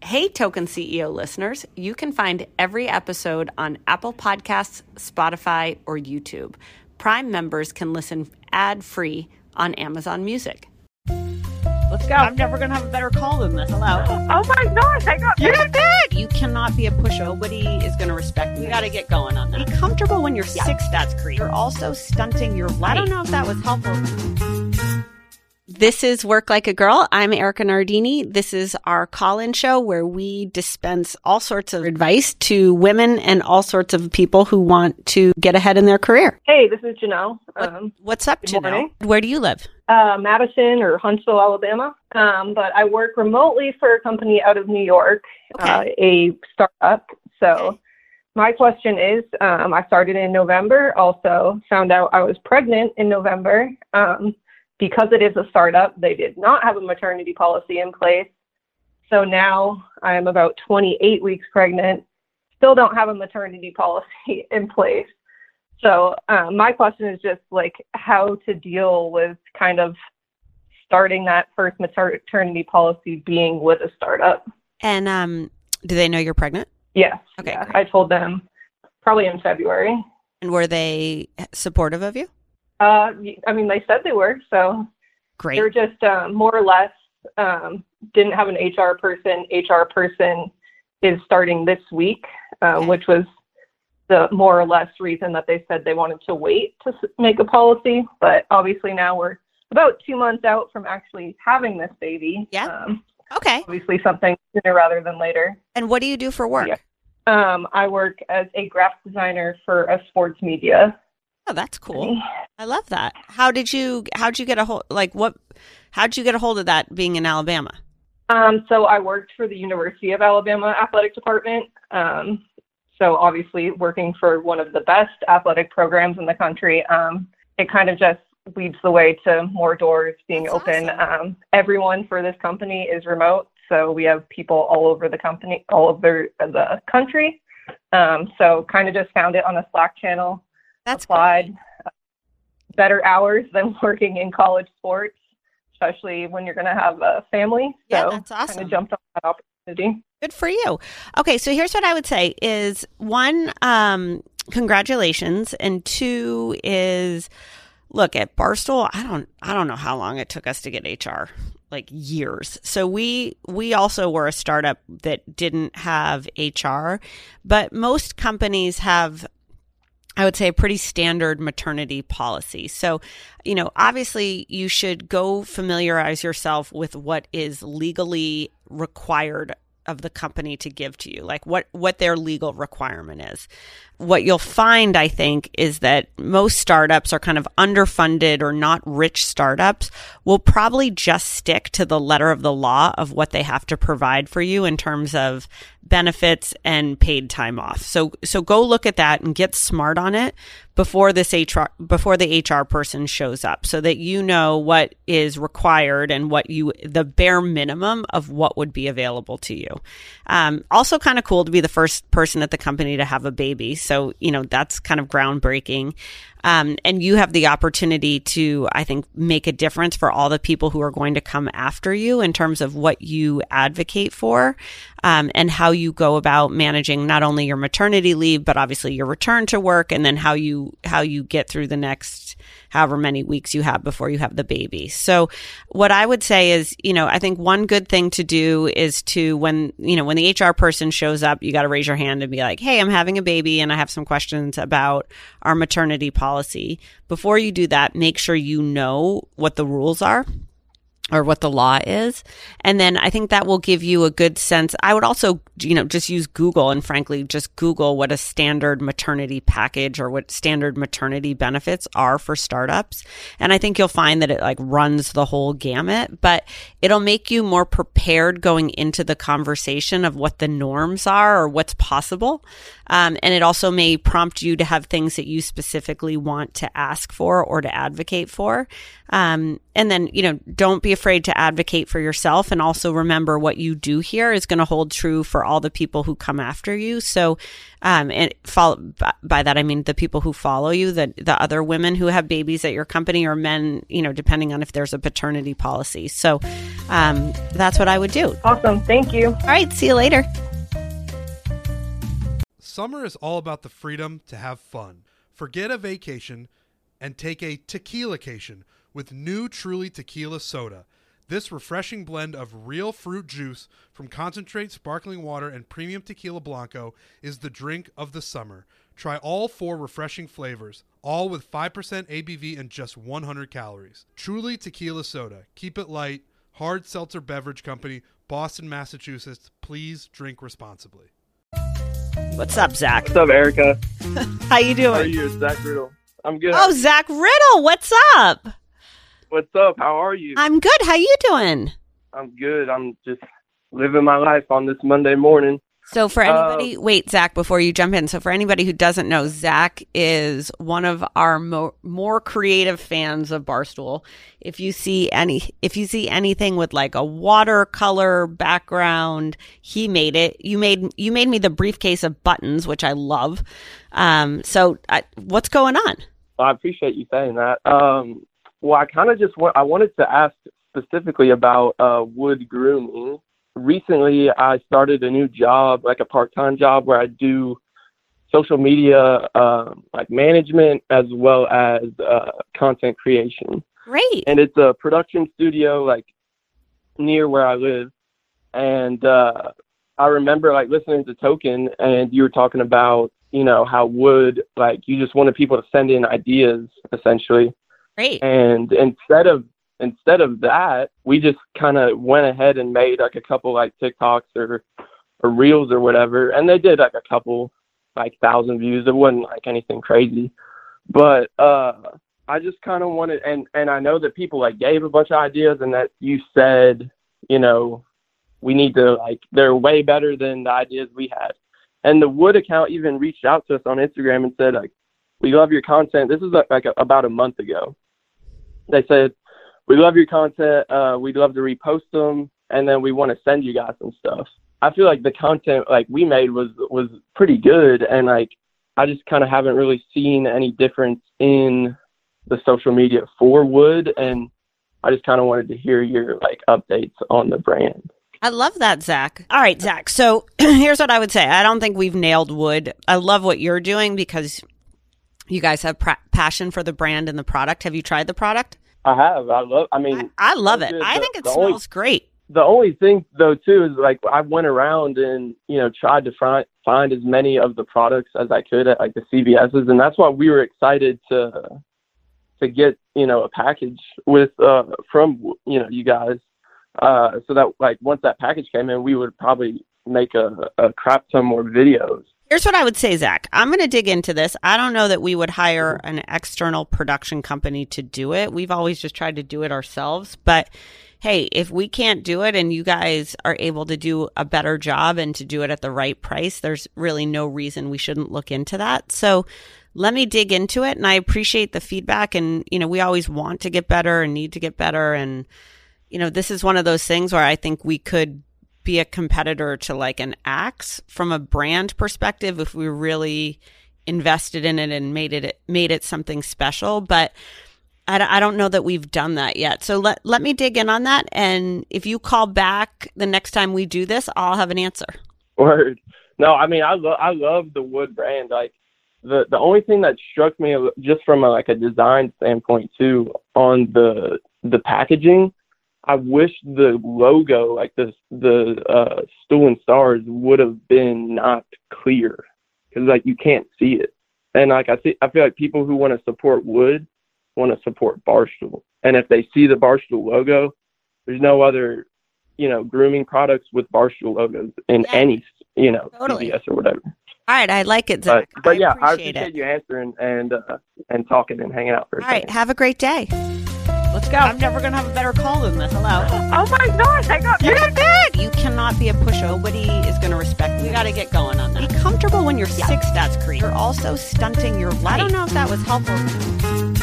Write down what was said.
Hey, Token CEO listeners, you can find every episode on Apple Podcasts, Spotify, or YouTube. Prime members can listen ad-free on Amazon Music. Let's go. I'm never going to have a better call than this. Hello. Oh my gosh, I got it. You cannot be a pushover. Nobody is going to respect you. You got to get going on that. Be comfortable when you're sick, stats creep. You're also stunting your life. I don't know if that was helpful. This is Work Like a Girl. I'm Erica Nardini. This is our call-in show where we dispense all sorts of advice to women and all sorts of people who want to get ahead in their career. Hey, this is Janelle. What's up, Janelle? Morning. Where do you live? Madison or Huntsville, Alabama. But I work remotely for a company out of New York, a startup. So my question is, I started in November, also found out I was pregnant in November. Because it is a startup, they did not have a maternity policy in place. So now I am about 28 weeks pregnant, still don't have a maternity policy in place. So my question is just like how to deal with kind of starting that first maternity policy being with a startup. And do they know you're pregnant? Yes. Okay. Yeah. I told them probably in February. And were they supportive of you? I mean, they said they were, so great. They're just more or less didn't have an HR person. HR person is starting this week, which was the more or less reason that they said they wanted to wait to make a policy. But obviously now we're about 2 months out from actually having this baby. Yeah. Okay. Obviously something sooner rather than later. And what do you do for work? Yeah. I work as a graphic designer for a sports media. Oh, that's cool. I love that. How'd you get a hold, how'd you get a hold of that being in Alabama? So I worked for the University of Alabama athletic department. So obviously working for one of the best athletic programs in the country, it kind of just leads the way to more doors being open. Awesome. Everyone for this company is remote. So we have people all over the company, all over the country. So kind of just found it on a Slack channel. That's applied better hours than working in college sports, especially when you're going to have a family. Yeah, that's awesome. Kind of jumped on that opportunity. Good for you. Okay, so here's what I would say is one, congratulations, and two is, look, at Barstool, I don't know how long it took us to get HR. Like years. So we also were a startup that didn't have HR, but most companies have, I would say, a pretty standard maternity policy. So, obviously you should go familiarize yourself with what is legally required of the company to give to you, like what their legal requirement is. What you'll find, I think, is that most startups are kind of underfunded or not rich startups will probably just stick to the letter of the law of what they have to provide for you in terms of benefits and paid time off. So go look at that and get smart on it before the HR person shows up, so that you know what is required and the bare minimum of what would be available to you. Also kind of cool to be the first person at the company to have a baby. So, that's kind of groundbreaking. And you have the opportunity to, I think, make a difference for all the people who are going to come after you in terms of what you advocate for, and how you go about managing not only your maternity leave, but obviously your return to work, and then how you get through the next however many weeks you have before you have the baby. So what I would say is, I think one good thing to do is to, when the HR person shows up, you got to raise your hand and be like, hey, I'm having a baby and I have some questions about our maternity policy. Before you do that, make sure you know what the rules are or what the law is. And then I think that will give you a good sense. I would also, just use Google and frankly, just Google what a standard maternity package or what standard maternity benefits are for startups. And I think you'll find that it runs the whole gamut, but it'll make you more prepared going into the conversation of what the norms are or what's possible. And it also may prompt you to have things that you specifically want to ask for or to advocate for. And then, don't be afraid to advocate for yourself, and also remember what you do here is going to hold true for all the people who come after you. So, and by that, I mean the people who follow you, the other women who have babies at your company, or men, depending on if there's a paternity policy. So, that's what I would do. Awesome. Thank you. All right. See you later. Summer is all about the freedom to have fun. Forget a vacation and take a tequila-cation with new Truly Tequila Soda. This refreshing blend of real fruit juice from concentrate, sparkling water, and premium tequila blanco is the drink of the summer. Try all 4 refreshing flavors, all with 5% ABV and just 100 calories. Truly Tequila Soda. Keep it light. Hard Seltzer Beverage Company, Boston, Massachusetts. Please drink responsibly. What's up, Zach? What's up, Erica? How you doing? How are you? It's Zach Riddle. I'm good. Oh, Zach Riddle. What's up? What's up? How are you? I'm good. How you doing? I'm good. I'm just living my life on this Monday morning. So for anybody, wait, Zach, before you jump in. So for anybody who doesn't know, Zach is one of our more creative fans of Barstool. If you see anything with like a watercolor background, he made it. You made me the briefcase of buttons, which I love. So what's going on? Well, I appreciate you saying that. Well, I kind of I wanted to ask specifically about wood grooming. Recently, I started a new job, like a part-time job, where I do social media, like management, as well as content creation. Great. And it's a production studio, like near where I live. And I remember like listening to Token, and you were talking about, how wood, like you just wanted people to send in ideas, essentially. Great. And instead of that, we just kind of went ahead and made like a couple like TikToks or reels or whatever. And they did like a couple like 1,000 views. It wasn't like anything crazy, but I just kind of wanted, and I know that people like gave a bunch of ideas, and that you said, we need to like, they're way better than the ideas we had. And the Wood account even reached out to us on Instagram and said, like, we love your content. This is like about a month ago. They said, we love your content. We'd love to repost them, and then we want to send you guys some stuff. I feel like the content like we made was pretty good, and like I just kind of haven't really seen any difference in the social media for Wood, and I just kind of wanted to hear your like updates on the brand. I love that, Zach. All right, Zach. So here's what I would say. I don't think we've nailed Wood. I love what you're doing because you guys have passion for the brand and the product. Have you tried the product? I have. I love it. I think it smells great. The only thing though too is like I went around and tried to find as many of the products as I could at like the CVS's, and that's why we were excited to get a package with from you guys, so that like once that package came in, we would probably make a crap ton more videos. Here's what I would say, Zach. I'm going to dig into this. I don't know that we would hire an external production company to do it. We've always just tried to do it ourselves. But hey, if we can't do it and you guys are able to do a better job and to do it at the right price, there's really no reason we shouldn't look into that. So let me dig into it. And I appreciate the feedback. And, we always want to get better and need to get better. And, this is one of those things where I think we could be a competitor to like an Axe from a brand perspective if we really invested in it and made it something special. But I don't know that we've done that yet. So let me dig in on that. And if you call back the next time we do this, I'll have an answer. Word. No, I mean, I love the Wood brand. Like the only thing that struck me just from a design standpoint too, on the packaging, I wish the logo, like the stool and stars, would have been not clear, because like you can't see it. And like I feel like people who want to support Wood want to support Barstool, and if they see the Barstool logo, there's no other grooming products with Barstool logos in any totally. CVS or whatever. All right, I like it, Zach. But yeah, I appreciate you answering and talking and hanging out for a second. All right, have a great day. Let's go. I'm never going to have a better call than this. Hello. Oh my gosh, I got big. You cannot be a pushover. Nobody is going to respect you. We got to get going on that. Be comfortable when you're 6. That's creepy. You're also stunting your life. I don't know if that was helpful.